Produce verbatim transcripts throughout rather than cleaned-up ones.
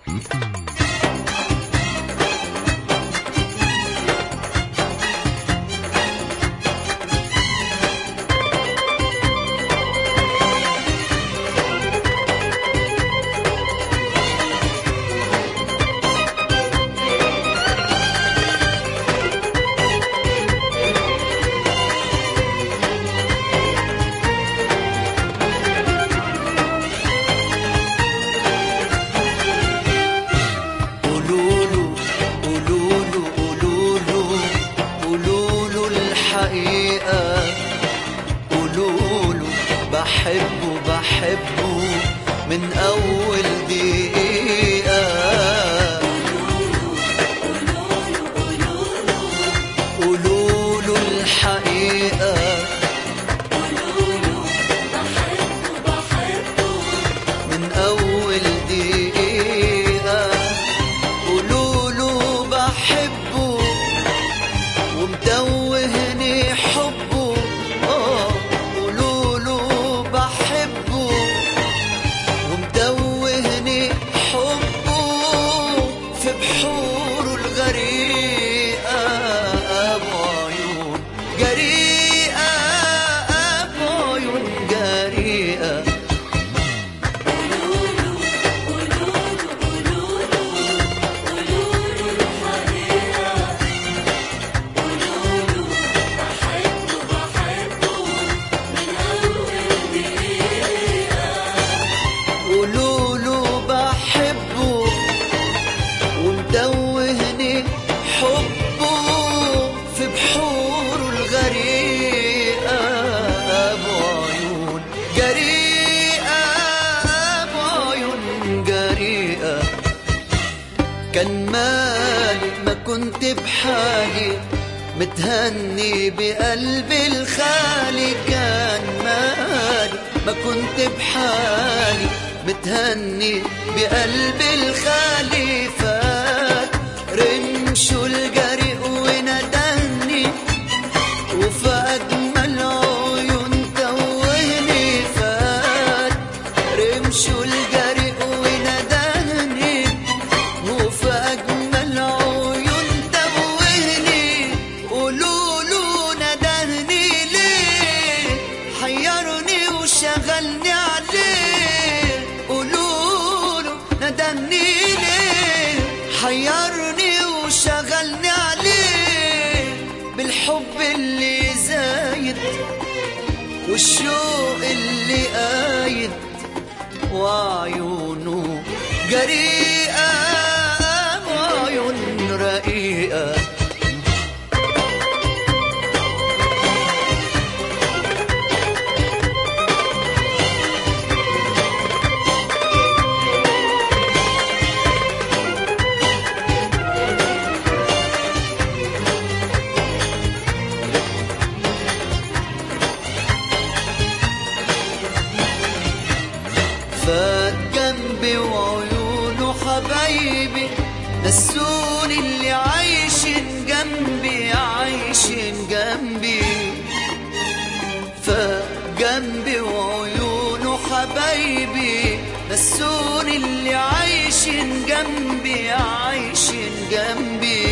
قولوله بحبه بحبه من أول دقيقة. قولوله الحقيقة. بحبه بحبه من أول دقيقة. قولوله بحبه ومتوهني حبه. آه قولوله بحبه ومتوهني حبه في بحوره الغريقة. أبو عيون جريئة، أبو عيون جريئة. قولوله قولوله قولوله قولوله الحقيقة. قولوله بحبه بحبه من أول دقيقة. قولوله بحبه ومتوهني حبه في بحوره الغريقة. أبو عيون جريئة، أبو عيون جريئة. كان مالي ما كنت بحالي متهني بقلبي الخالي. كان مالي ما كنت بحالي متهني بقلبي الخالي. فات رمشه الجريء وندهني وفي أجمل عيون توهني. فات رمشه الجريء وندهني وفي أجمل عيون توهني. قولوله ندهني ليه حيرني وشغلني عليه. قولوله ندهني ليه حيرني وشغلني عليه. بالحب اللي زايد والشوق اللي قايد وعيونه جريئة وعيون رقيقة. فات جنبي وعيونه حبايبي نسوني اللي عايشين جنبي عايشين جنبي. فات جنبي وعيونه حبايبي نسوني اللي عايشين جنبي عايشين جنبي.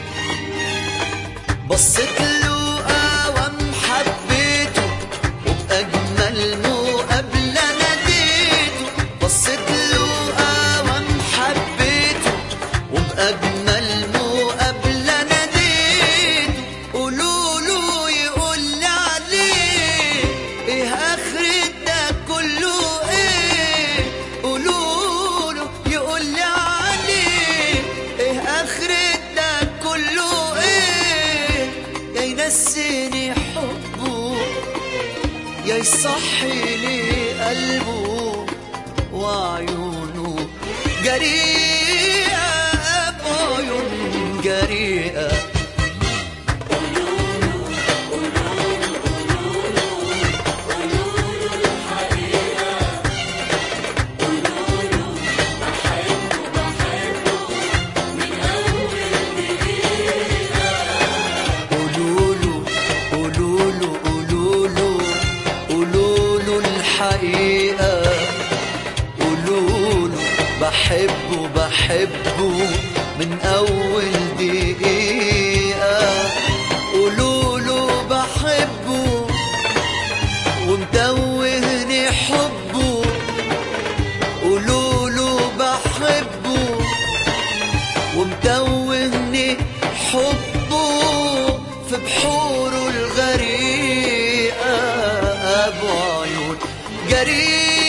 بصيت له قوام حبيته وبأجمل مقابلة ناديته. بصيت له قوام حبيته وبأجمل مقابلة ناديته. قولوله يقول لي عليه ايه آخرة ده كله ايه. قولوله يقول لي عليه ايه آخرة ده كله ايه. يا ينسيني حبه يا يصحي لي قلبه وعيونه جريئة. أبو عيون جريئة. قولوله قولوله قولوله قولوله الحقيقة. قولوله بحبه بحبه من أول دقيقة. قولوله قولوله قولوله قولوله الحقيقة. قولوله بحبه بحبه بحبه من أول دقيقة. قولوله بحبه ومتوهني حبه، قولوله بحبه ومتوهني حبه في بحوره الغريقة. أبو عيون جريئة